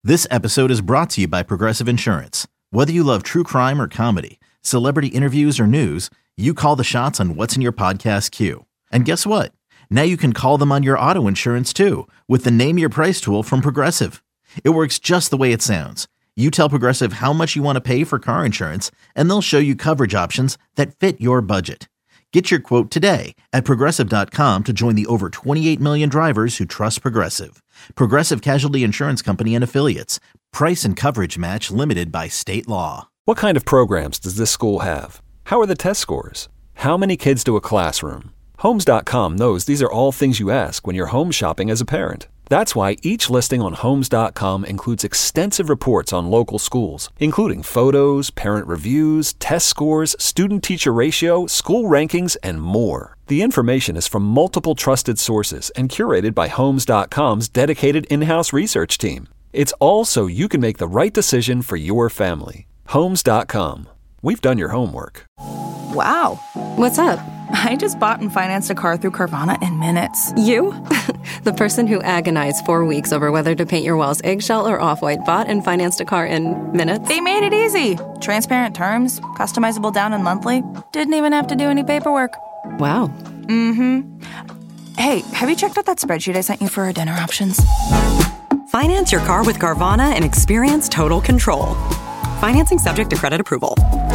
This episode is brought to you by Progressive Insurance. Whether you love true crime or comedy, celebrity interviews or news, you call the shots on what's in your podcast queue. And guess what? Now you can call them on your auto insurance too with the Name Your Price tool from Progressive. It works just the way it sounds. You tell Progressive how much you want to pay for car insurance, and they'll show you coverage options that fit your budget. Get your quote today at Progressive.com to join the over 28 million drivers who trust Progressive. Progressive Casualty Insurance Company and Affiliates. Price and coverage match limited by state law. What kind of programs does this school have? How are the test scores? How many kids to a classroom? Homes.com knows these are all things you ask when you're home shopping as a parent. That's why each listing on Homes.com includes extensive reports on local schools, including photos, parent reviews, test scores, student-teacher ratio, school rankings, and more. The information is from multiple trusted sources and curated by Homes.com's dedicated in-house research team. It's all so you can make the right decision for your family. Homes.com. We've done your homework. Wow. What's up? I just bought and financed a car through Carvana in minutes. You? The person who agonized 4 weeks over whether to paint your walls eggshell or off-white bought and financed a car in minutes? They made it easy. Transparent terms, customizable down and monthly. Didn't even have to do any paperwork. Wow. Mm-hmm. Hey, have you checked out that spreadsheet I sent you for our dinner options? Finance your car with Carvana and experience total control. Financing subject to credit approval.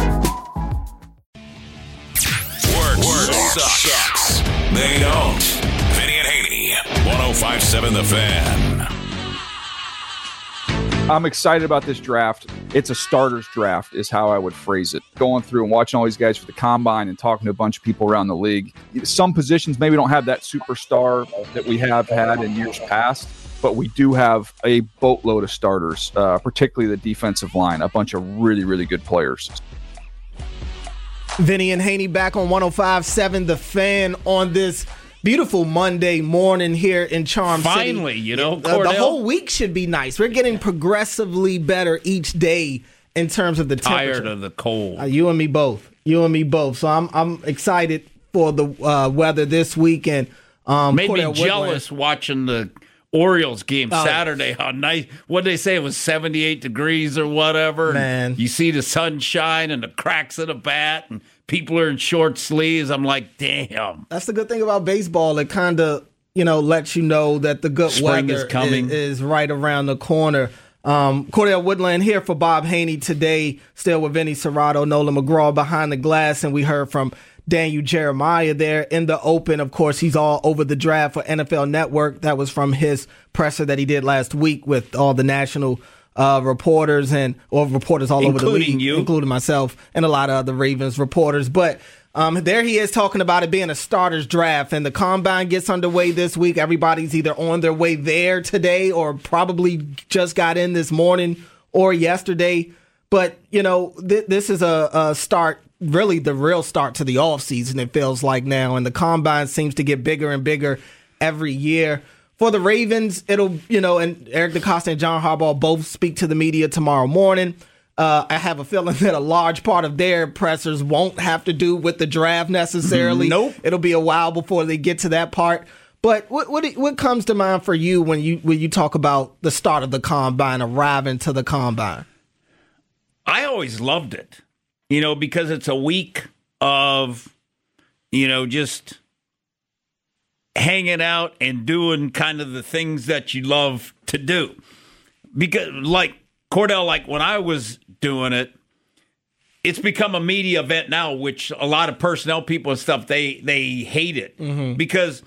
Word sucks. They don't. Vinny and Haney, 105.7 The Fan. I'm excited about this draft. It's a starter's draft is how I would phrase it. Going through and watching all these guys for the combine and talking to a bunch of people around the league. Some positions maybe don't have that superstar that we have had in years past, but we do have a boatload of starters, particularly the defensive line, a bunch of really, really good players. Vinny and Haney back on 105.7 The Fan on this beautiful Monday morning here in Charm City. Finally, the whole week should be nice. We're getting progressively better each day in terms of the temperature. Tired of the cold. You and me both. So I'm excited for the weather this weekend. Made me jealous watching the Orioles game Saturday. How nice. What did they say? It was 78 degrees or whatever. Man. You see the sunshine and the cracks of the bat and people are in short sleeves. I'm like, damn. That's the good thing about baseball. It kind of, lets you know that the good Spring weather is coming. Is right around the corner. Cordell Woodland here for Bob Haney today, still with Vinny Serrato, Nolan McGraw behind the glass, and we heard from Daniel Jeremiah there in the open. Of course, he's all over the draft for NFL Network. That was from his presser that he did last week with all the national reporters or reporters all over the league, including myself and a lot of other Ravens reporters. But there he is talking about it being a starter's draft, and the combine gets underway this week. Everybody's either on their way there today or probably just got in this morning or yesterday. But, this is a start, really the real start to the offseason, it feels like now. And the combine seems to get bigger and bigger every year. For the Ravens, it'll, and Eric DeCosta and John Harbaugh both speak to the media tomorrow morning. I have a feeling that a large part of their pressers won't have to do with the draft necessarily. Nope. It'll be a while before they get to that part. But what comes to mind for you when you talk about the start of the combine, arriving to the combine? I always loved it, because it's a week of, just hanging out and doing kind of the things that you love to do. Because, like Cordell, when I was doing it, it's become a media event now, which a lot of personnel people and stuff, they hate it. Mm-hmm. Because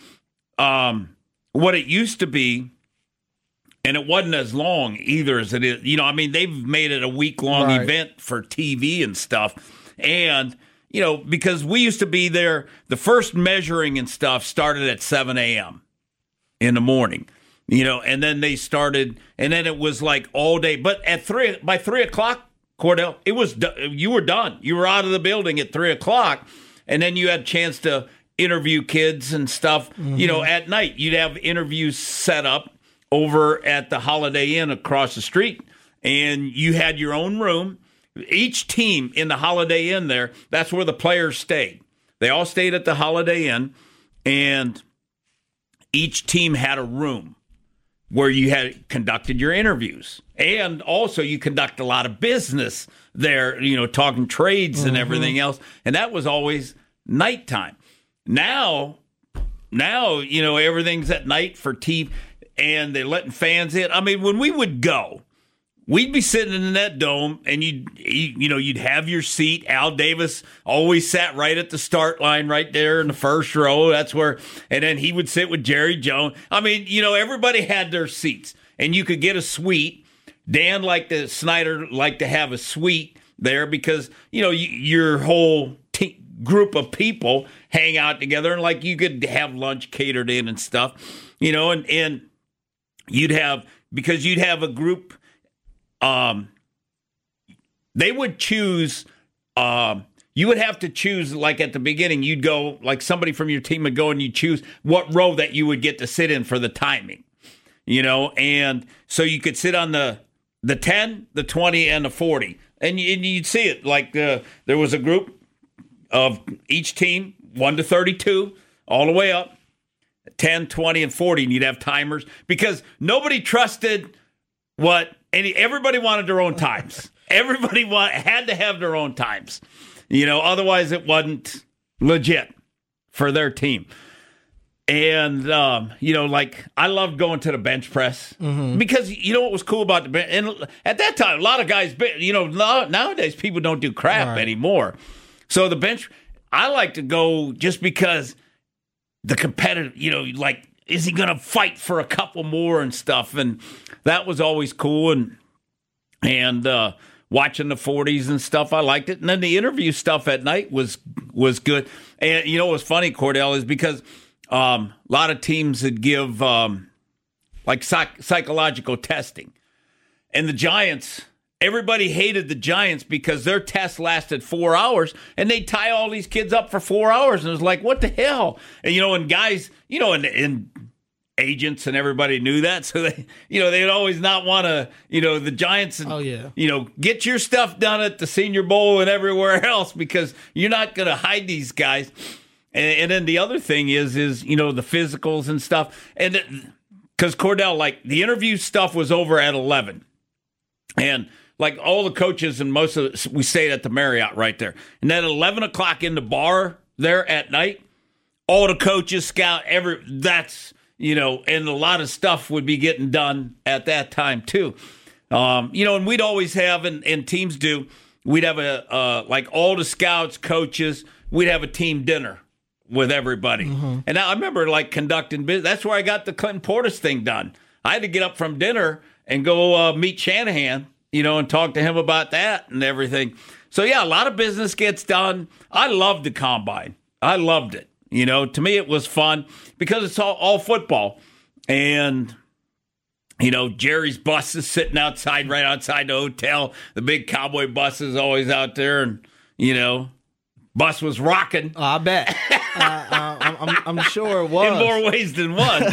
what it used to be, and it wasn't as long either as it is. They've made it a week-long event for TV and stuff. And, because we used to be there, the first measuring and stuff started at 7 a.m. in the morning. And then they started, and then it was like all day. But by 3 o'clock, Cordell, you were done. You were out of the building at 3 o'clock, and then you had a chance to interview kids and stuff. Mm-hmm. At night, you'd have interviews set up over at the Holiday Inn across the street, and you had your own room. Each team in the Holiday Inn there, that's where the players stayed. They all stayed at the Holiday Inn, and each team had a room. where you had conducted your interviews. And also you conduct a lot of business there, talking trades and everything else. And that was always nighttime. Now, everything's at night for TV, and they're letting fans in. I mean, when we would go, we'd be sitting in that dome, and you'd have your seat. Al Davis always sat right at the start line, right there in the first row. That's where, and then he would sit with Jerry Jones. I mean, everybody had their seats, and you could get a suite. Dan Snyder liked to have a suite there because your whole group of people hang out together, and you could have lunch catered in and stuff, and you'd have a group. They would choose, you would have to choose, at the beginning, you'd go, somebody from your team would go and you'd choose what row that you would get to sit in for the timing, and so you could sit on the 10, the 20, and the 40. And you'd see it, there was a group of each team, 1 to 32, all the way up, 10, 20, and 40, and you'd have timers, because nobody trusted everybody wanted their own times. Everybody had to have their own times. Otherwise it wasn't legit for their team. And, I loved going to the bench press because what was cool about the bench? And at that time, a lot of guys, nowadays people don't do crap anymore. So the bench, I like to go just because the competitive, is he going to fight for a couple more and stuff? And that was always cool. And watching the 40s and stuff, I liked it. And then the interview stuff at night was good. And what was funny, Cordell, is because a lot of teams would give psychological testing. And the Giants, everybody hated the Giants because their test lasted 4 hours, and they tie all these kids up for 4 hours. And it was like, what the hell? And, and guys, and agents and everybody knew that. So they'd always not want to, the Giants, get your stuff done at the Senior Bowl and everywhere else, because you're not going to hide these guys. And then the other thing is the physicals and stuff. And because Cordell, the interview stuff was over at 11. And all the coaches and most of we stayed at the Marriott right there. And then at 11 o'clock in the bar there at night, all the coaches, scout, and a lot of stuff would be getting done at that time too. And we'd always have, and teams do, we'd have all the scouts, coaches, we'd have a team dinner with everybody. And I remember conducting business. That's where I got the Clinton Portis thing done. I had to get up from dinner and go meet Shanahan, and talk to him about that and everything. So, a lot of business gets done. I loved the Combine. I loved it. To me it was fun because it's all football. And, Jerry's bus is sitting right outside the hotel. The big Cowboy bus is always out there. And, bus was rocking. Oh, I bet. I'm sure it was. In more ways than one.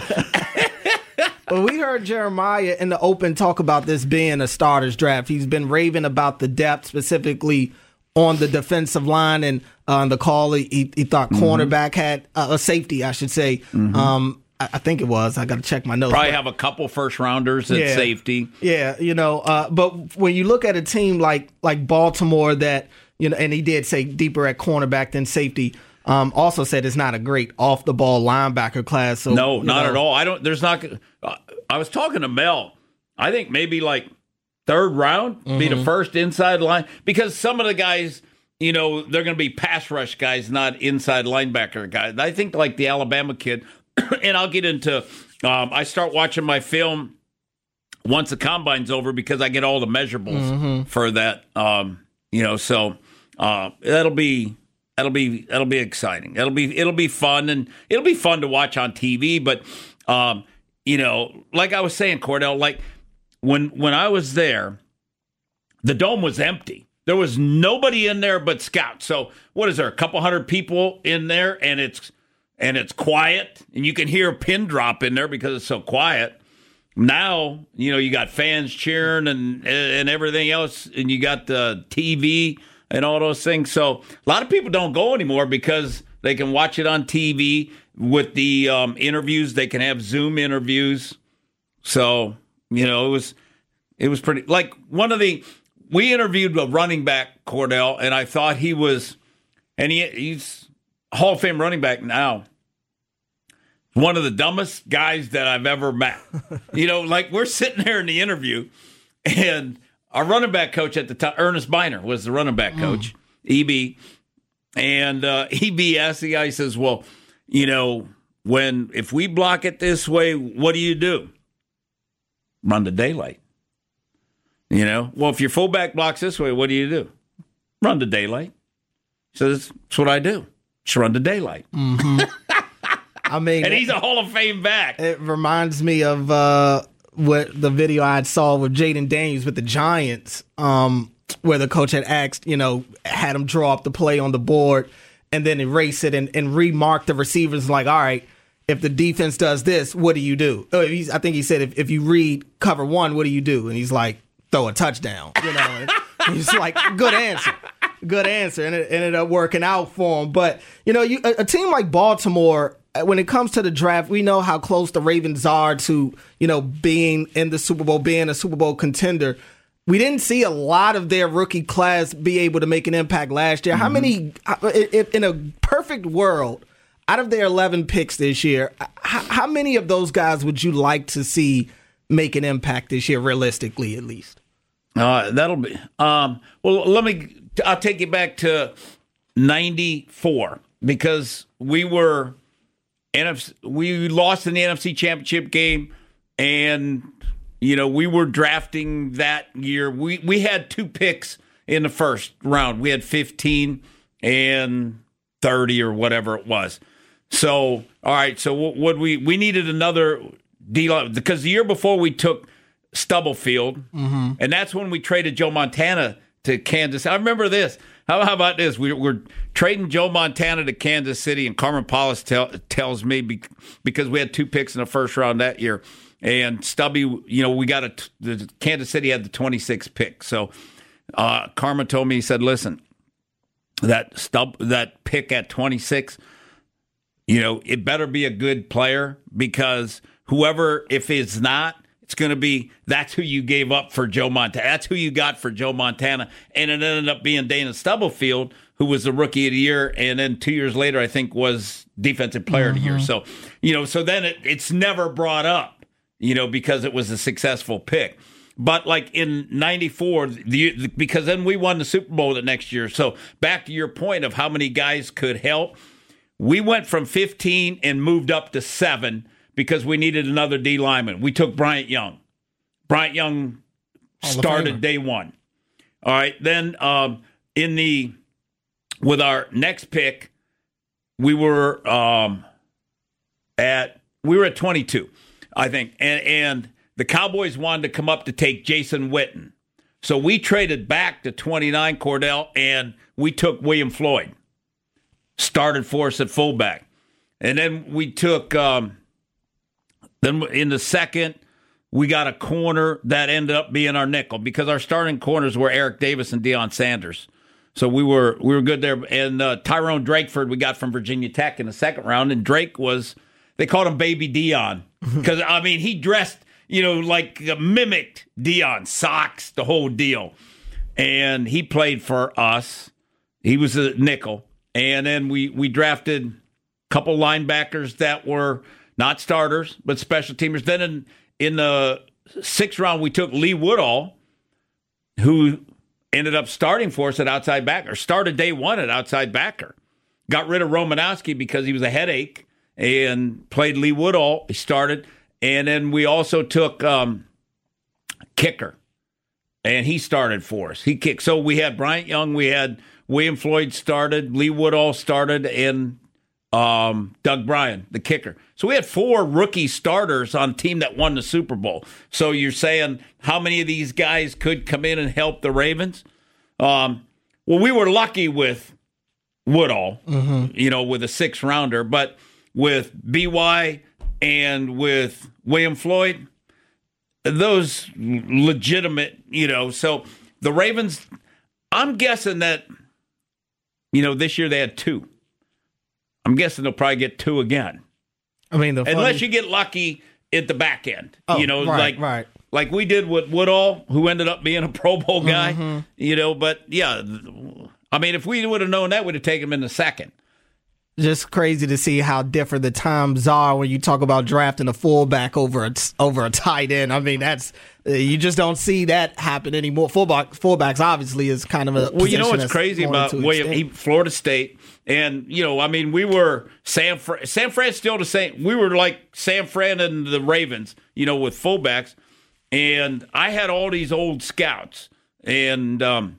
Well, we heard Jeremiah in the open talk about this being a starter's draft. He's been raving about the depth, specifically on the defensive line, and on the call, he thought cornerback had a safety, I should say. I think it was. I got to check my notes. Probably have a couple first rounders at safety. Yeah, but when you look at a team like Baltimore that, and he did say deeper at cornerback than safety. Also said it's not a great off the ball linebacker class. So no, not at all. I was talking to Mel. I think maybe third round be the first inside line, because some of the guys, they're going to be pass rush guys, not inside linebacker guys. I think the Alabama kid, and I'll get into. I start watching my film once the Combine's over because I get all the measurables for that. So that'll be exciting. It'll be fun, and it'll be fun to watch on TV. But like I was saying, Cordell, when I was there, the dome was empty. There was nobody in there but scouts. So what is there? A couple hundred people in there, and it's quiet, and you can hear a pin drop in there because it's so quiet. Now, you got fans cheering and everything else, and you got the TV and all those things. So a lot of people don't go anymore because they can watch it on TV with the interviews. They can have Zoom interviews. So, it was pretty, like we interviewed a running back, Cordell, and I thought he was, and he's Hall of Fame running back now. One of the dumbest guys that I've ever met. We're sitting there in the interview, and our running back coach at the time, Ernest Biner, was the running back coach, EB. And EB asked the guy, he says, well, if we block it this way, what do you do? Run to daylight. Well, if your fullback blocks this way, what do you do? Run to daylight. He says, that's what I do. Just run to daylight. Mm-hmm. I mean, and he's a Hall of Fame back. It reminds me of what the video I saw with Jaden Daniels with the Giants, where the coach had asked, had him draw up the play on the board and then erase it and remark the receivers like, all right, if the defense does this, what do you do? I think he said, if you read cover one, what do you do? And he's like, throw a touchdown. And he's like, good answer. And it ended up working out for him. But, a team like Baltimore, when it comes to the draft, we know how close the Ravens are to, being in the Super Bowl, being a Super Bowl contender. We didn't see a lot of their rookie class be able to make an impact last year. Mm-hmm. How many, in a perfect world, out of their 11 picks this year, how many of those guys would you like to see make an impact this year, realistically at least? That'll be, I'll take you back to 94 because we lost in the NFC Championship game, and we were drafting that year. We had 2 picks in the first round. We had 15 and 30 or whatever it was. So all right, so what we needed another deal because the year before we took Stubblefield, and that's when we traded Joe Montana to Kansas. I remember this. How about this? We're trading Joe Montana to Kansas City, and Carmen Paulus tells me because we had 2 picks in the first round that year, and Stubby, we got the Kansas City had the 26th pick. So Carmen told me, he said, "Listen, that pick at 26, it better be a good player because whoever, if it's not." It's going to be, that's who you gave up for Joe Montana. That's who you got for Joe Montana. And it ended up being Dana Stubblefield, who was the rookie of the year. And then 2 years later, I think, was defensive player of the year. So, so then it's never brought up, because it was a successful pick. But like in 94, because then we won the Super Bowl the next year. So back to your point of how many guys could help, we went from 15 and moved up to 7. Because we needed another D lineman. We took Bryant Young. Bryant Young started day one. All right. Then with our next pick, we were at 22, I think. And the Cowboys wanted to come up to take Jason Witten. So we traded back to 29, Cordell, and we took William Floyd. Started for us at fullback. And then we took then in the second, we got a corner that ended up being our nickel because our starting corners were Eric Davis and Deion Sanders. So we were good there. And Tyrone Drakeford we got from Virginia Tech in the second round. And Drake they called him Baby Deion because, he dressed, mimicked Deion, socks, the whole deal. And he played for us. He was a nickel. And then we drafted a couple linebackers that were not starters, but special teamers. Then in the 6th round, we took Lee Woodall, who ended up starting for us at outside backer. Started day one at outside backer. Got rid of Romanowski because he was a headache and played Lee Woodall. He started. And then we also took kicker, and he started for us. He kicked. So we had Bryant Young, we had William Floyd started, Lee Woodall started, and Doug Bryan, the kicker. So we had 4 rookie starters on a team that won the Super Bowl. So you're saying how many of these guys could come in and help the Ravens? Well, we were lucky with Woodall, with a 6th rounder, but with BY and with William Floyd, those legitimate, so the Ravens, I'm guessing that, this year they had 2. I'm guessing they'll probably get 2 again. I mean, unless you get lucky at the back end. Oh, Right. Like we did with Woodall, who ended up being a Pro Bowl guy. But yeah, I mean, if we would have known that, we'd have taken him in the second. Just crazy to see how different the times are when you talk about drafting a fullback over a tight end. I mean, that's you just don't see that happen anymore. Fullbacks obviously is kind of a you know what's crazy about William? Florida State, and I mean, we were San Fran's still the same. We were like San Fran and the Ravens, with fullbacks, and I had all these old scouts, and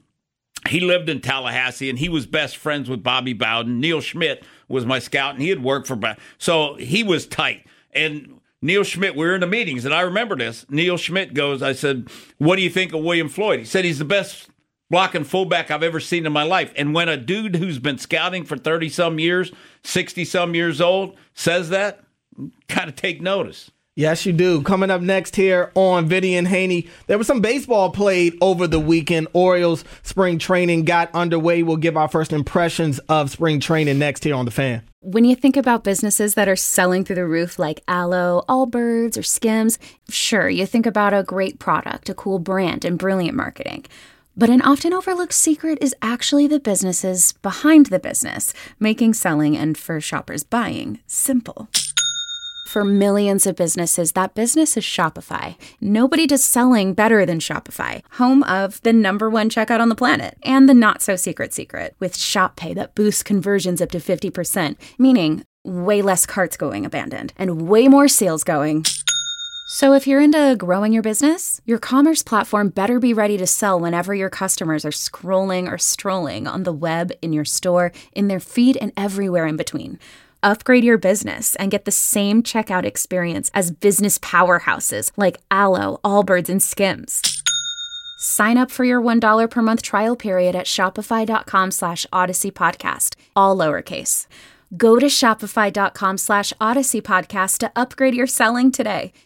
he lived in Tallahassee, and he was best friends with Bobby Bowden. Neil Schmidt was my scout, and he had worked for so he was tight. And Neil Schmidt, we were in the meetings, and I remember this. Neil Schmidt goes, I said, what do you think of William Floyd? He said he's the best blocking fullback I've ever seen in my life. And when a dude who's been scouting for 30-some years, 60-some years old, says that, kind of take notice. Yes, you do. Coming up next here on Vinny and Haney, there was some baseball played over the weekend. Orioles spring training got underway. We'll give our first impressions of spring training next here on The Fan. When you think about businesses that are selling through the roof like Aloe, Allbirds, or Skims, sure, you think about a great product, a cool brand, and brilliant marketing. But an often overlooked secret is actually the businesses behind the business, making selling and for shoppers buying simple. For millions of businesses, that business is Shopify. Nobody does selling better than Shopify, home of the #1 checkout on the planet and the not-so-secret secret with Shop Pay that boosts conversions up to 50%, meaning way less carts going abandoned and way more sales going. So if you're into growing your business, your commerce platform better be ready to sell whenever your customers are scrolling or strolling on the web, in your store, in their feed, and everywhere in between. Upgrade your business and get the same checkout experience as business powerhouses like Aloe, Allbirds, and Skims. Sign up for your $1 per month trial period at shopify.com/Odyssey Podcast, all lowercase. Go to shopify.com/Odyssey Podcast to upgrade your selling today.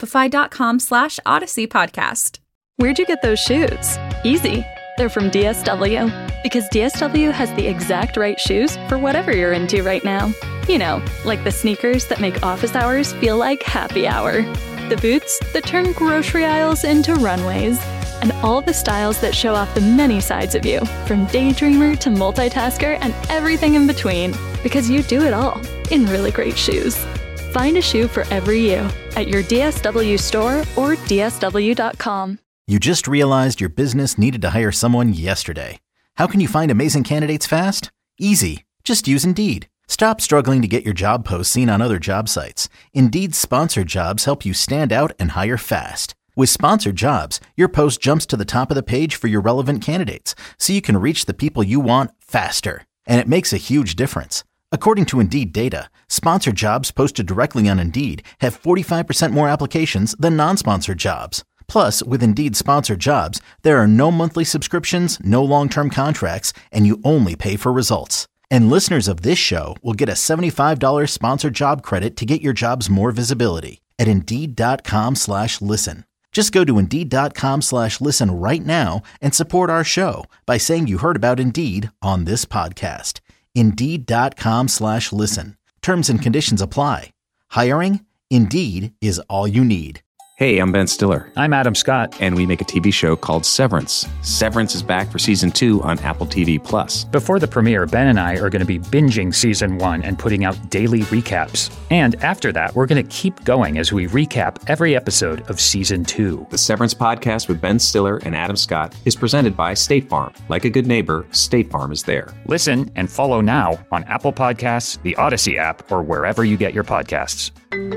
Shopify.com/Odyssey Podcast. Where'd you get those shoes? Easy. They're from DSW. Because DSW has the exact right shoes for whatever you're into right now. Like the sneakers that make office hours feel like happy hour. The boots that turn grocery aisles into runways. And all the styles that show off the many sides of you, from daydreamer to multitasker and everything in between. Because you do it all in really great shoes. Find a shoe for every you at your DSW store or DSW.com. You just realized your business needed to hire someone yesterday. How can you find amazing candidates fast? Easy. Just use Indeed. Stop struggling to get your job posts seen on other job sites. Indeed's sponsored jobs help you stand out and hire fast. With sponsored jobs, your post jumps to the top of the page for your relevant candidates, so you can reach the people you want faster. And it makes a huge difference. According to Indeed data, sponsored jobs posted directly on Indeed have 45% more applications than non-sponsored jobs. Plus, with Indeed sponsored jobs, there are no monthly subscriptions, no long-term contracts, and you only pay for results. And listeners of this show will get a $75 sponsored job credit to get your jobs more visibility at Indeed.com/listen. Just go to Indeed.com/listen right now and support our show by saying you heard about Indeed on this podcast. Indeed.com/listen. Terms and conditions apply. Hiring? Indeed is all you need. Hey, I'm Ben Stiller. I'm Adam Scott. And we make a TV show called Severance. Severance is back for season 2 on Apple TV+. Before the premiere, Ben and I are going to be binging season 1 and putting out daily recaps. And after that, we're going to keep going as we recap every episode of season 2. The Severance podcast with Ben Stiller and Adam Scott is presented by State Farm. Like a good neighbor, State Farm is there. Listen and follow now on Apple Podcasts, the Odyssey app, or wherever you get your podcasts.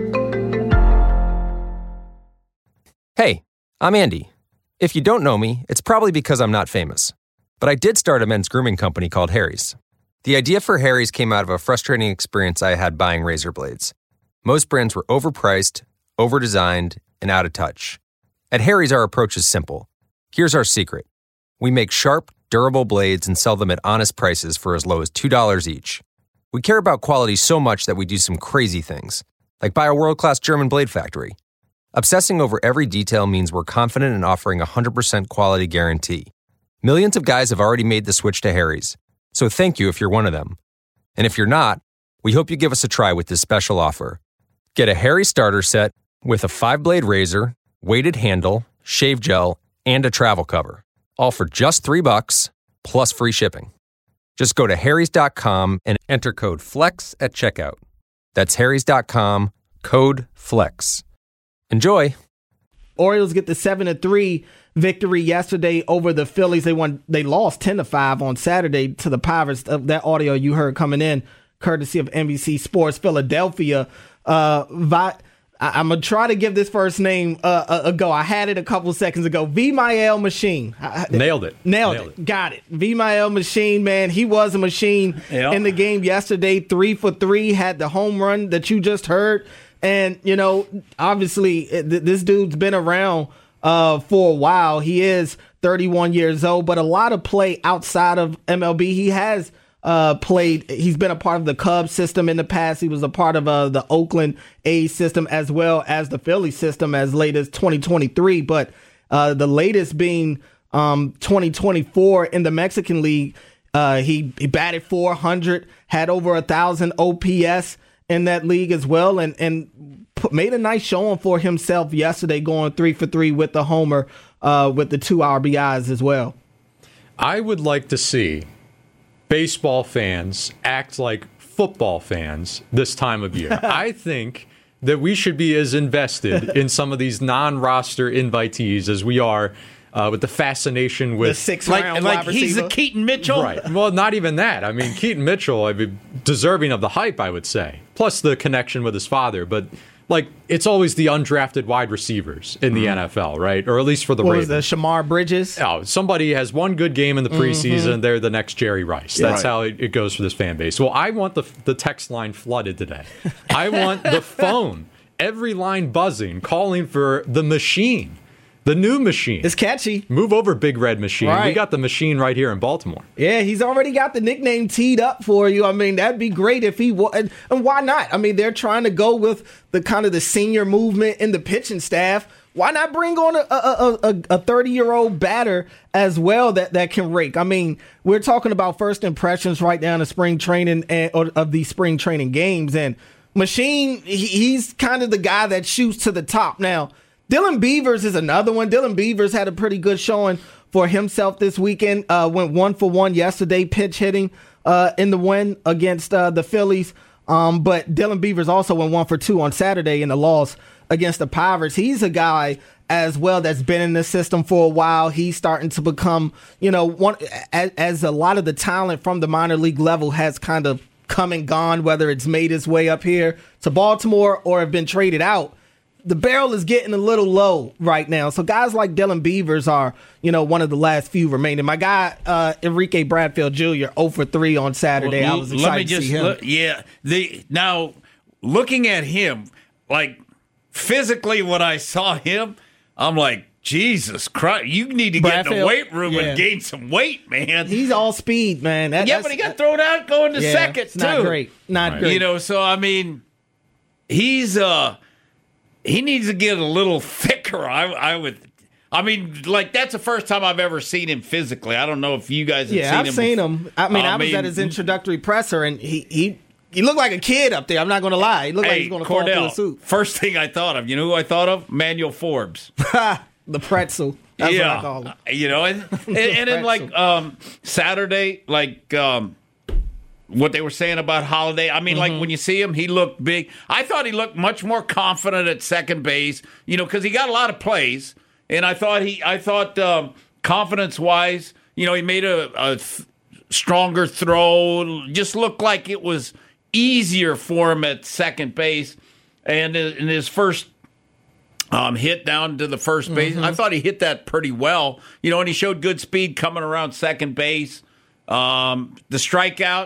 Hey, I'm Andy. If you don't know me, it's probably because I'm not famous. But I did start a men's grooming company called Harry's. The idea for Harry's came out of a frustrating experience I had buying razor blades. Most brands were overpriced, overdesigned, and out of touch. At Harry's, our approach is simple. Here's our secret. We make sharp, durable blades and sell them at honest prices for as low as $2 each. We care about quality so much that we do some crazy things, like buy a world-class German blade factory. Obsessing over every detail means we're confident in offering a 100% quality guarantee. Millions of guys have already made the switch to Harry's, so thank you if you're one of them. And if you're not, we hope you give us a try with this special offer. Get a Harry starter set, with a 5-blade razor, weighted handle, shave gel, and a travel cover. All for just $3 plus free shipping. Just go to harrys.com and enter code FLEX at checkout. That's harrys.com, code FLEX. Enjoy. Orioles get the 7-3 victory yesterday over the Phillies. They lost 10-5 on Saturday to the Pirates. That audio you heard coming in, courtesy of NBC Sports Philadelphia. I'm going to try to give this first name a go. I had it a couple seconds ago. Vimael Machine. Nailed it. Nailed it. Got it. Vimael Machine, man. He was a machine in the game yesterday. 3 for 3. Had the home run that you just heard. And, obviously, this dude's been around for a while. He is 31 years old, but a lot of play outside of MLB. He has played. He's been a part of the Cubs system in the past. He was a part of the Oakland A's system as well as the Philly system as late as 2023. But the latest being 2024 in the Mexican League. He batted .400, had over 1,000 OPS in that league as well, and made a nice showing for himself yesterday, going 3 for 3 with the homer, with the 2 RBIs as well. I would like to see baseball fans act like football fans this time of year. I think that we should be as invested in some of these non-roster invitees as we are with the fascination with the 6th round like he's the Keaton Mitchell. Right. Well, not even that. I mean, Keaton Mitchell, deserving of the hype, I would say. Plus the connection with his father. But it's always the undrafted wide receivers in the NFL, right? Or at least for the Ravens. What was the Shamar Bridges? Oh, somebody has one good game in the preseason. They're the next Jerry Rice. That's how it goes for this fan base. Well, I want the text line flooded today. I want the phone, every line buzzing, calling for the machine. The new machine. It's catchy. Move over, Big Red Machine. Right. We got the machine right here in Baltimore. Yeah, he's already got the nickname teed up for you. I mean, that'd be great if he was. And why not? I mean, they're trying to go with the kind of the senior movement in the pitching staff. Why not bring on a 30-year-old batter as well that can rake? I mean, we're talking about first impressions right now in the spring training of these spring training games. And Machine, he's kind of the guy that shoots to the top. Now, Dylan Beavers is another one. Dylan Beavers had a pretty good showing for himself this weekend. Went 1 for 1 yesterday, pinch hitting in the win against the Phillies. But Dylan Beavers also went 1 for 2 on Saturday in the loss against the Pirates. He's a guy as well that's been in the system for a while. He's starting to become, one as a lot of the talent from the minor league level has kind of come and gone, whether it's made its way up here to Baltimore or have been traded out. The barrel is getting a little low right now. So guys like Dylan Beavers are, one of the last few remaining. My guy, Enrique Bradfield Jr., 0 for 3 on Saturday. Well, I was excited to see him. Now, looking at him, physically when I saw him, I'm like, Jesus Christ, you need to get in the weight room and gain some weight, man. He's all speed, man. But he got thrown out going to second, too. Not great. Not great. So, I mean, he's... he needs to get a little thicker. That's the first time I've ever seen him physically. I don't know if you guys have seen him. Yeah, I've seen him. I was at his introductory presser, and he looked like a kid up there. I'm not going to lie. He looked like he was going to fall through a suit. First thing I thought of, you know who I thought of? Manuel Forbes. The pretzel. That's what I call him. And then Saturday, what they were saying about Holiday. I mean, when you see him, he looked big. I thought he looked much more confident at second base, because he got a lot of plays. And I thought confidence-wise, he made a stronger throw. Just looked like it was easier for him at second base. And in his first hit down to the first base, I thought he hit that pretty well. And he showed good speed coming around second base. The strikeout,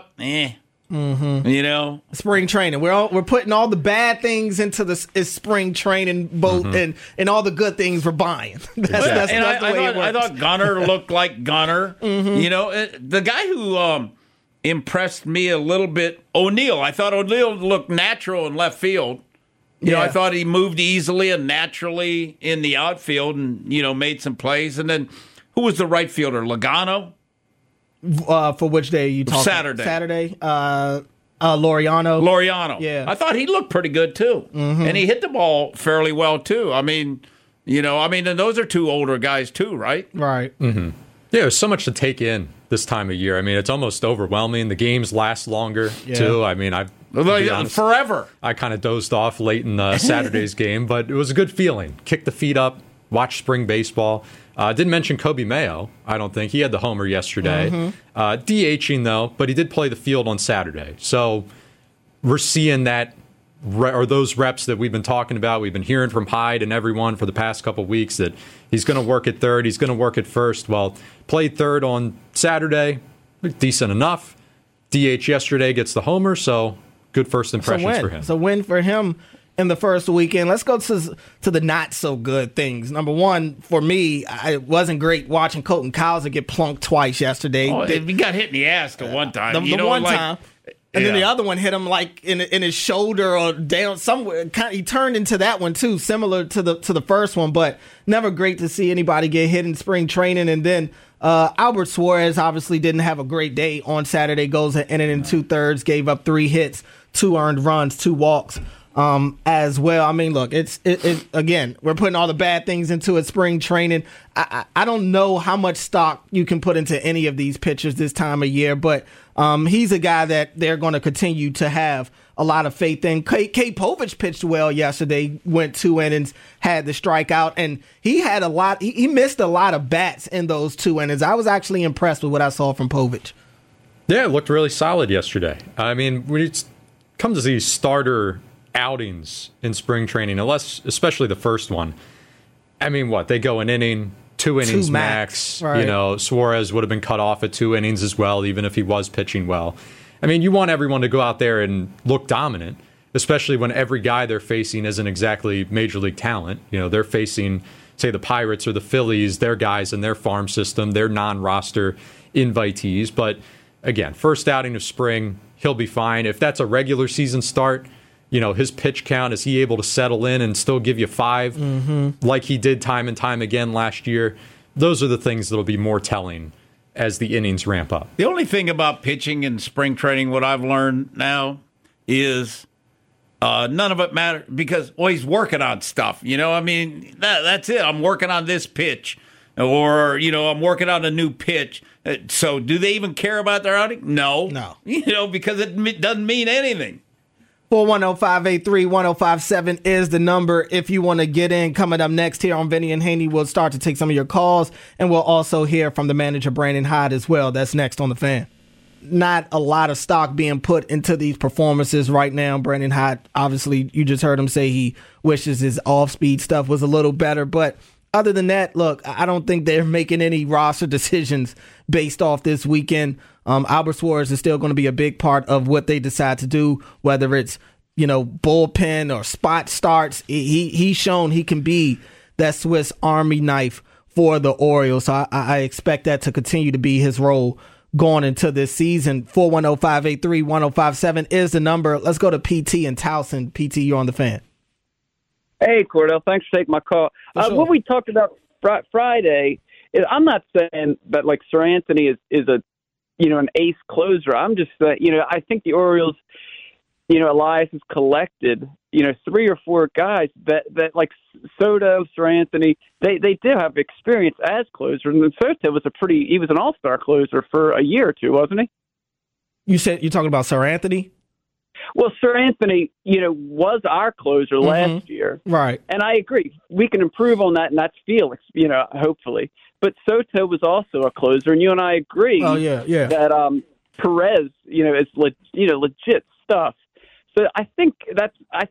spring training. We're putting all the bad things into the spring training boat, and all the good things we're buying. That's the way it works. I thought Gunnar looked like Gunnar. The guy who impressed me a little bit, O'Neill. I thought O'Neill looked natural in left field. I thought he moved easily and naturally in the outfield, and made some plays. And then who was the right fielder? Logano. For which day are you talking? Saturday. Saturday. Laureano. Yeah. I thought he looked pretty good, too. Mm-hmm. And he hit the ball fairly well, too. I mean, and those are two older guys, too, right? Right. Mm-hmm. Yeah, there's so much to take in this time of year. I mean, it's almost overwhelming. The games last longer, too. I mean, forever. I kind of dozed off late in Saturday's game, but it was a good feeling. Kick the feet up, watch spring baseball. Didn't mention Kobe Mayo, I don't think. He had the homer yesterday. Mm-hmm. DHing, though, but he did play the field on Saturday. So we're seeing that, or those reps that we've been talking about. We've been hearing from Hyde and everyone for the past couple of weeks that he's going to work at third, he's going to work at first. Well, played third on Saturday, decent enough. DH yesterday, gets the homer, so good first impressions for him. It's a win for him in the first weekend. Let's go to the not so good things. Number one, for me, it wasn't great watching Colton Cowser get plunked twice yesterday. Oh, he got hit in the ass the one time. The one time. And then the other one hit him like in his shoulder or down somewhere. He turned into that one too, similar to the first one, but never great to see anybody get hit in spring training. And then Albert Suarez obviously didn't have a great day on Saturday. Goes an inning and 2/3, gave up 3 hits, 2 earned runs, 2 walks. As well. I mean, look, it's again, we're putting all the bad things into it. Spring training. I don't know how much stock you can put into any of these pitchers this time of year, but he's a guy that they're going to continue to have a lot of faith in. Cade Povich pitched well yesterday, went 2 innings, had the strikeout, and he had a lot. He missed a lot of bats in those 2 innings. I was actually impressed with what I saw from Povich. Yeah, it looked really solid yesterday. I mean, when it comes to these starter outings in spring training, especially the first one. I mean, they go an inning, 2 innings max. Right. Suarez would have been cut off at 2 innings as well, even if he was pitching well. I mean, you want everyone to go out there and look dominant, especially when every guy they're facing isn't exactly major league talent. They're facing, say, the Pirates or the Phillies, their guys in their farm system, their non-roster invitees. But again, first outing of spring, he'll be fine. If that's a regular season start, his pitch count, is he able to settle in and still give you 5 like he did time and time again last year? Those are the things that'll be more telling as the innings ramp up. The only thing about pitching in spring training, what I've learned now, is none of it matters because he's working on stuff. I mean, that's it. I'm working on this pitch, or I'm working on a new pitch. So do they even care about their outing? No. Because it doesn't mean anything. 410-583-1057 is the number if you want to get in. Coming up next here on Vinny and Haney, we'll start to take some of your calls, and we'll also hear from the manager, Brandon Hyde, as well. That's next on The Fan. Not a lot of stock being put into these performances right now. Brandon Hyde, obviously, you just heard him say he wishes his off-speed stuff was a little better, but other than that, look, I don't think they're making any roster decisions based off this weekend. Albert Suarez is still going to be a big part of what they decide to do, whether it's, bullpen or spot starts. He's shown he can be that Swiss Army knife for the Orioles. So I expect that to continue to be his role going into this season. 410-583-1057 is the number. Let's go to PT and Towson. PT, you're on The Fan. Hey, Cordell, thanks for taking my call. Sure. What we talked about Friday, I'm not saying that Sir Anthony is a an ace closer. I'm just I think the Orioles, Elias has collected 3 or 4 guys that like Soto, Sir Anthony, they do have experience as closers. And Soto was he was an all-star closer for a year or two, wasn't he? You said you're talking about Sir Anthony? Well, Sir Anthony, was our closer last year. Right. And I agree. We can improve on that, and that's Felix, hopefully. But Soto was also a closer, and you and I agree that Perez, is legit stuff. So I think that's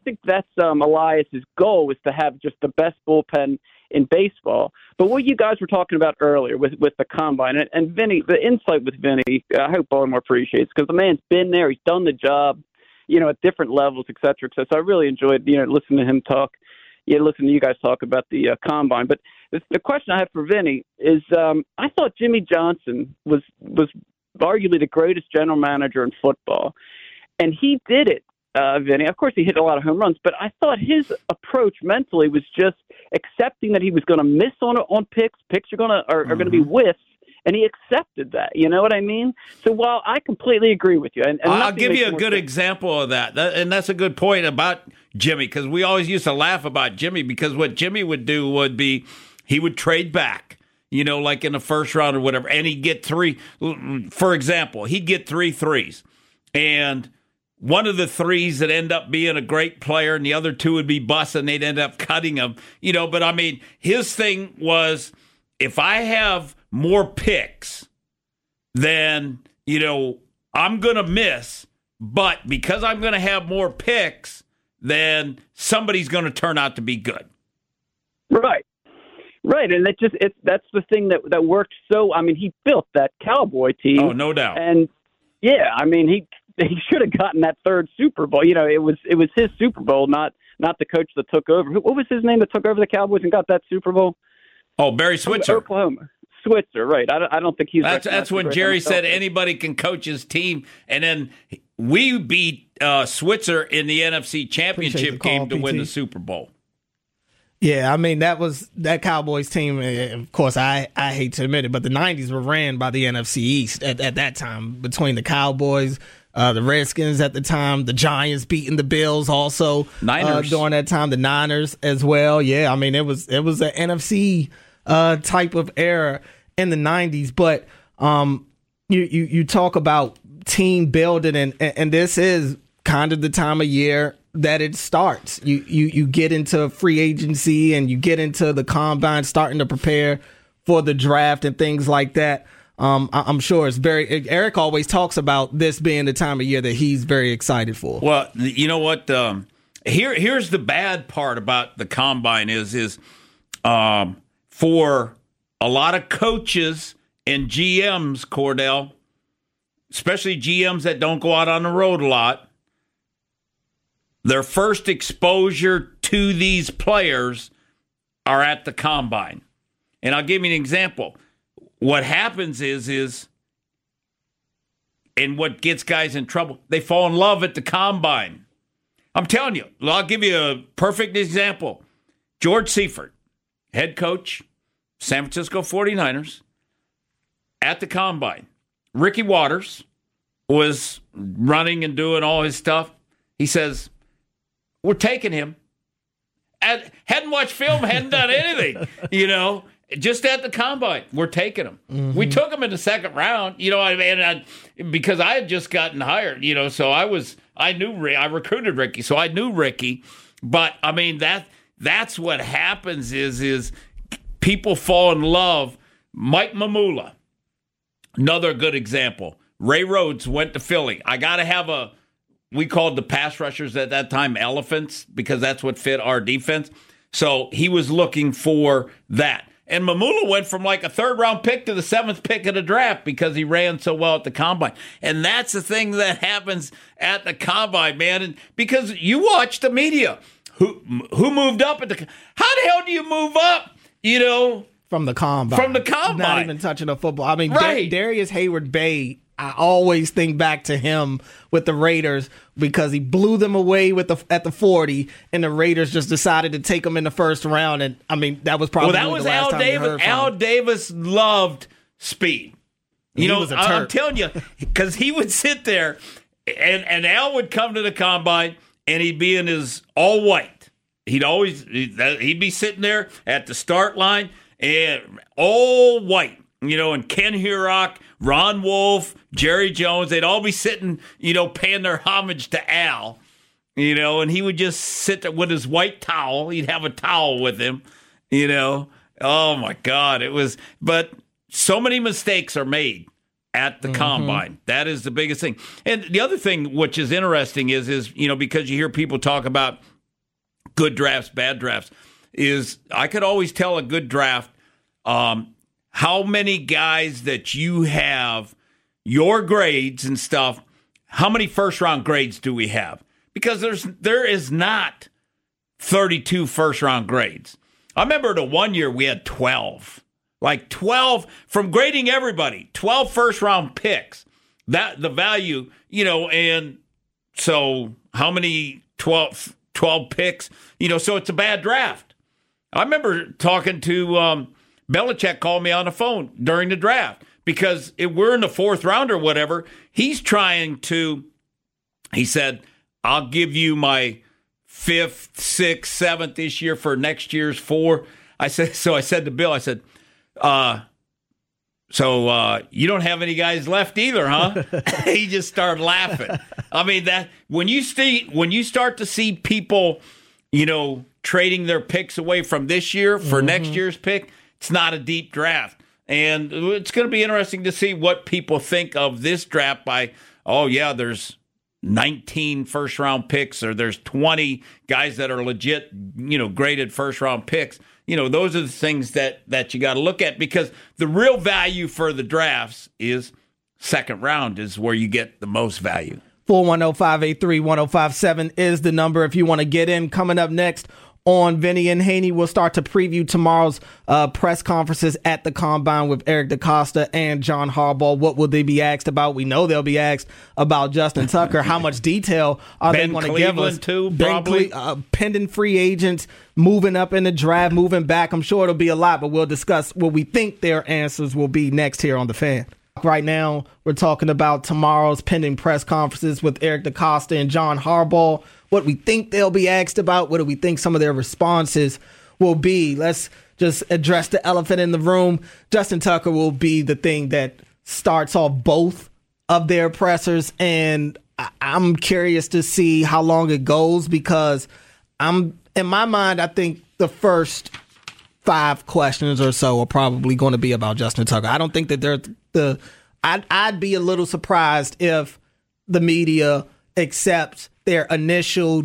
Elias's goal, was to have just the best bullpen in baseball. But what you guys were talking about earlier with the combine, and Vinny, the insight with Vinny, I hope Baltimore appreciates, because the man's been there, he's done the job, at different levels, et cetera, et cetera. So I really enjoyed, listening to him talk, listening to you guys talk about the combine. But the question I have for Vinny is, I thought Jimmy Johnson was arguably the greatest general manager in football, and he did it. Vinny, of course, he hit a lot of home runs, but I thought his approach mentally was just accepting that he was going to miss on picks. Picks are going to be whiffs, and he accepted that. You know what I mean? So while I completely agree with you, and I'll give you a good example of that, and that's a good point about Jimmy, because we always used to laugh about Jimmy, because what Jimmy would do would be he would trade back, like in the first round or whatever, and he'd get 3. For example, he'd get 3 threes, and one of the 3s that end up being a great player, and the other 2 would be busts, and they'd end up cutting him. But I mean, his thing was, if I have more picks, then I'm going to miss. But because I'm going to have more picks, then somebody's going to turn out to be good. Right. And that's the thing that worked. So, I mean, he built that Cowboy team. Oh, no doubt. And yeah, I mean, he should have gotten that 3rd Super Bowl. It was his Super Bowl, not the coach that took over. What was his name that took over the Cowboys and got that Super Bowl? Oh, Barry Switzer. Oklahoma. Switzer, right. I don't think he's... That's when Jerry said anybody can coach his team. And then we beat Switzer in the NFC Championship game to win the Super Bowl. Yeah, I mean, that Cowboys team, of course, I hate to admit it, but the 90s were ran by the NFC East at that time, between the Cowboys, the Redskins at the time, the Giants beating the Bills also during that time, the Niners as well. Yeah, I mean, it was an NFC type of era in the 90s. But you talk about team building, and this is kind of the time of year that it starts. You get into free agency and you get into the combine, starting to prepare for the draft and things like that. I'm sure Eric always talks about this being the time of year that he's very excited for. Well, you know what? Here's the bad part about the combine is for a lot of coaches and GMs, Cordell, especially GMs that don't go out on the road a lot, their first exposure to these players are at the combine. And I'll give you an example. What happens is, and what gets guys in trouble, they fall in love at the combine. I'm telling you, I'll give you a perfect example. George Seifert, head coach, San Francisco 49ers, at the combine. Ricky Watters was running and doing all his stuff. He says, we're taking him. Hadn't watched film, hadn't done anything, just at the combine. We're taking him. Mm-hmm. We took him in the second round, because I had just gotten hired, so I recruited Ricky, so I knew Ricky. But, I mean, that's what happens is people fall in love. Mike Mamula, another good example. Ray Rhodes went to Philly. I got to have we called the pass rushers at that time elephants because that's what fit our defense. So he was looking for that. And Mamula went from like a 3rd-round pick to the 7th pick of the draft because he ran so well at the combine. And that's the thing that happens at the combine, man. And because you watch the media, who moved up at the? How the hell do you move up? From the combine. Not even touching a football. I mean, right. Darius Hayward-Bay, I always think back to him with the Raiders because he blew them away at the 40, and the Raiders just decided to take him in the first round. And I mean, that was probably the last time you heard from him. Al Davis loved speed. I'm telling you, because he would sit there, and Al would come to the combine, and he'd be in his all white. He'd be sitting there at the start line, and all white. And Ken Hurok, Ron Wolf, Jerry Jones, they'd all be sitting, paying their homage to Al, and he would just sit there with his white towel. He'd have a towel with him, Oh, my God. But so many mistakes are made at the combine. That is the biggest thing. And the other thing, which is interesting, is because you hear people talk about good drafts, bad drafts, is I could always tell a good draft how many guys that you have, your grades and stuff, how many first-round grades do we have? Because there is not 32 first-round grades. I remember the one year we had 12. Like 12, from grading everybody, 12 first-round picks. That the value, and so how many 12 picks? So it's a bad draft. I remember talking to Belichick called me on the phone during the draft because we're in the 4th round or whatever. He said, I'll give you my 5th, 6th, 7th this year for next year's 4. I said to Bill, I said, so you don't have any guys left either, huh? He just started laughing. I mean, that when you start to see people, trading their picks away from this year for next year's pick, it's not a deep draft. And it's going to be interesting to see what people think of this draft by, there's 19 first-round picks, or there's 20 guys that are legit, graded first-round picks. Those are the things that you got to look at, because the real value for the drafts is second round is where you get the most value. 410-583-1057 is the number if you want to get in. Coming up next on Vinny and Haney, we'll start to preview tomorrow's press conferences at the Combine with Eric DeCosta and John Harbaugh. What will they be asked about? We know they'll be asked about Justin Tucker. How much detail are they going to give us? Too, probably. Pending free agents, moving up in the draft, moving back. I'm sure it'll be a lot, but we'll discuss what we think their answers will be next here on The Fan. Right now, we're talking about tomorrow's pending press conferences with Eric DeCosta and John Harbaugh. What we think they'll be asked about. What do we think some of their responses will be? Let's just address the elephant in the room. Justin Tucker will be the thing that starts off both of their pressers, and I'm curious to see how long it goes, because in my mind, I think the first 5 questions or so are probably going to be about Justin Tucker. I don't think that I'd be a little surprised if the media accepts their initial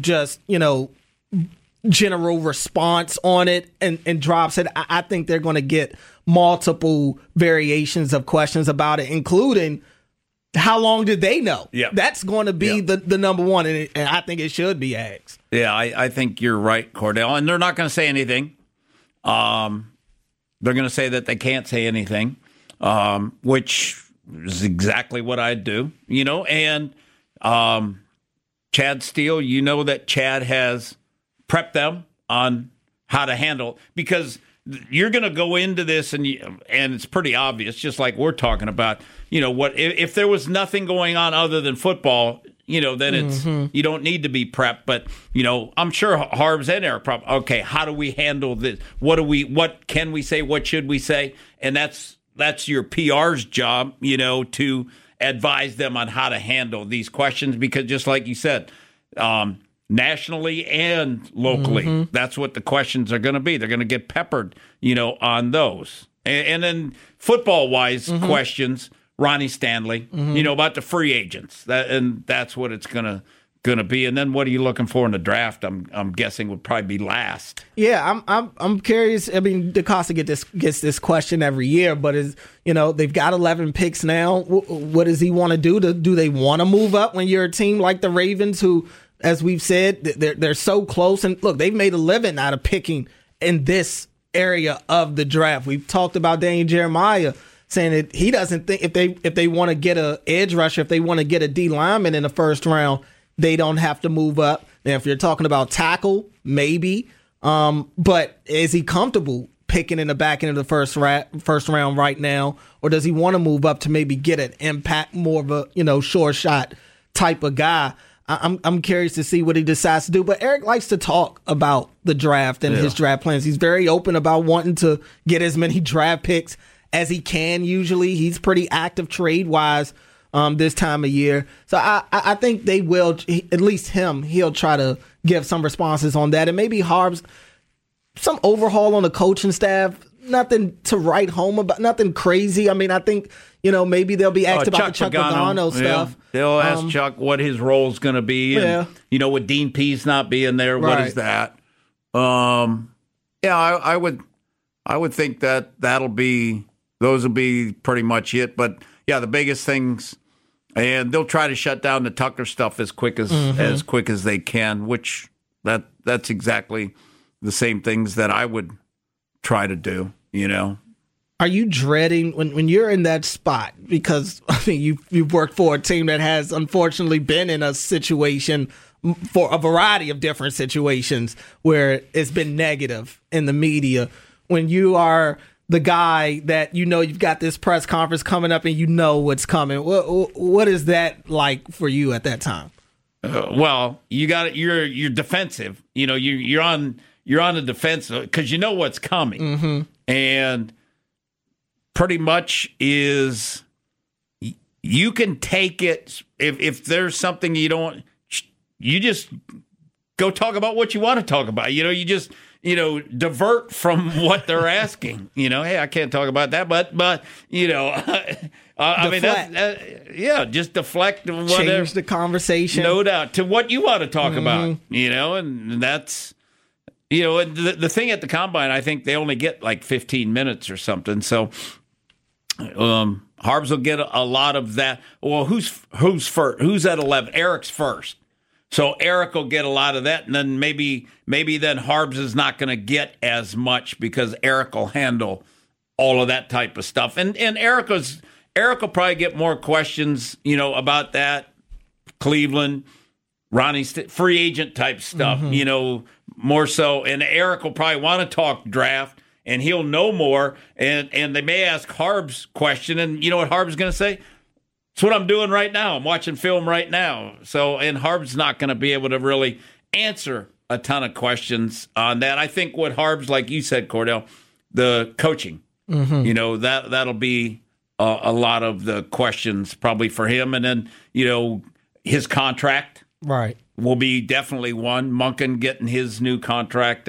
general response on it and drops it. I think they're going to get multiple variations of questions about it, including how long did they know? Yeah. That's going to be the number one, and I think it should be asked. Yeah, I think you're right, Cordell. And they're not going to say anything. They're going to say that they can't say anything, which is exactly what I'd do, and Chad Steele, that Chad has prepped them on how to handle, because you're going to go into this and it's pretty obvious, just like we're talking about, what if there was nothing going on other than football, then it's you don't need to be prepped. But I'm sure Harbs and Eric probably, okay, how do we handle this? What can we say? What should we say? And that's your PR's job, to advise them on how to handle these questions, because just like you said, nationally and locally, that's what the questions are going to be. They're going to get peppered, on those. And then football-wise questions, Ronnie Stanley, about the free agents. That's what it's going to be. And then what are you looking for in the draft? I'm guessing would probably be last. Yeah, I'm curious. I mean, DeCosta gets this question every year, but they've got 11 picks now. What does he want to do? Do they want to move up when you're a team like the Ravens, who, as we've said, they're so close? And look, they've made a living out of picking in this area of the draft. We've talked about Daniel Jeremiah saying that he doesn't think if they want to get an edge rusher, if they want to get a D lineman in the first round, they don't have to move up. Now, if you're talking about tackle, maybe. But is he comfortable picking in the back end of the first round right now? Or does he want to move up to maybe get an impact, more of a short shot type of guy? I'm curious to see what he decides to do. But Eric likes to talk about the draft and his draft plans. He's very open about wanting to get as many draft picks as he can. Usually he's pretty active trade-wise this time of year. So I think they will, at least he'll try to give some responses on that. And maybe Harbs, some overhaul on the coaching staff. Nothing to write home about, nothing crazy. I mean, I think, maybe they'll be asked about the Chuck Pagano stuff. They'll ask Chuck what his role is going to be. And, with Dean Pease not being there, what is that? I would think those will be pretty much it. But, the biggest things, and they'll try to shut down the Tucker stuff as quick as they can, which that's exactly the same things that I would try to do, Are you dreading when you're in that spot? Because you've worked for a team that has unfortunately been in a situation, for a variety of different situations, where it's been negative in the media. When you are the guy that you've got this press conference coming up and you know what's coming? What is that like for you at that time? Well, you're defensive. You're on the defense because you know what's coming, and pretty much is you can take it if there's something you don't. You just go talk about what you want to talk about. You just divert from what they're asking. Hey, I can't talk about that, but I mean, just deflect. Whatever. Change the conversation, no doubt, to what you want to talk about. And that's and the thing at the combine. I think they only get like 15 minutes or something. So Harbs will get a lot of that. Well, who's first? Who's at 11? Eric's first. So Eric will get a lot of that, and then maybe then Harbs is not going to get as much because Eric will handle all of that type of stuff. And Eric will probably get more questions, about that, Cleveland, Ronnie, free agent type stuff, more so. And Eric will probably want to talk draft, and he'll know more. And they may ask Harbs question, and you know what Harbs is going to say? It's what I'm doing right now. I'm watching film right now. So, and Harbs not going to be able to really answer a ton of questions on that. I think what Harbs, like you said, Cordell, the coaching, that'll be a lot of the questions probably for him. And then, his contract will be definitely one. Monken getting his new contract,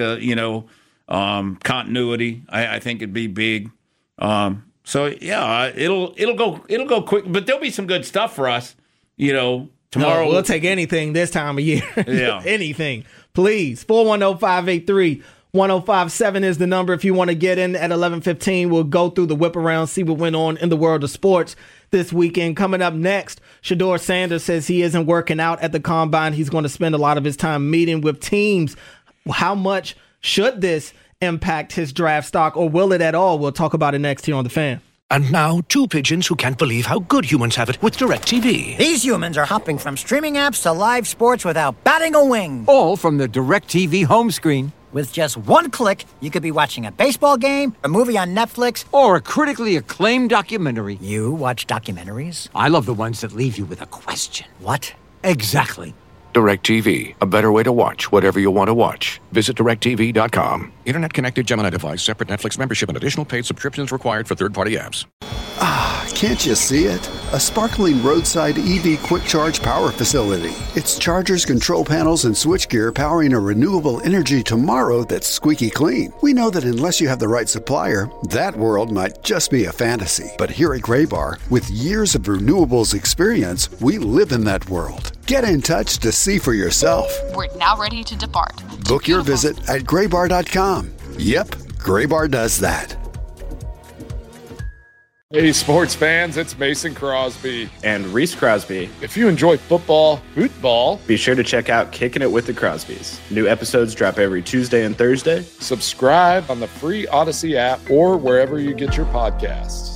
continuity, I think it'd be big. So yeah, it'll go quick, but there'll be some good stuff for us. Tomorrow we'll take anything this time of year. Yeah, anything, please. 410-583-1057 is the number if you want to get in at 11:15. We'll go through the whip around, see what went on in the world of sports this weekend. Coming up next, Shedeur Sanders says he isn't working out at the combine. He's going to spend a lot of his time meeting with teams. How much should this impact his draft stock, or will it at all? We'll talk about it next here on The Fan. And now, two pigeons who can't believe how good humans have it with DirecTV. These humans are hopping from streaming apps to live sports without batting a wing. All from the DirecTV home screen. With just one click, you could be watching a baseball game, a movie on Netflix, or a critically acclaimed documentary. You watch documentaries? I love the ones that leave you with a question. What? Exactly. DirecTV, a better way to watch whatever you want to watch. Visit DirecTV.com. Internet-connected Gemini device, separate Netflix membership, and additional paid subscriptions required for third-party apps. Ah, can't you see it? A sparkling roadside EV quick charge power facility. It's chargers, control panels, and switchgear powering a renewable energy tomorrow that's squeaky clean. We know that unless you have the right supplier, that world might just be a fantasy. But here at Graybar, with years of renewables experience, we live in that world. Get in touch to see for yourself. We're now ready to depart. Book your visit at graybar.com. Yep, Graybar does that. Hey, sports fans, it's Mason Crosby. And Reese Crosby. If you enjoy football, be sure to check out Kicking It with the Crosbys. New episodes drop every Tuesday and Thursday. Subscribe on the free Odyssey app or wherever you get your podcasts.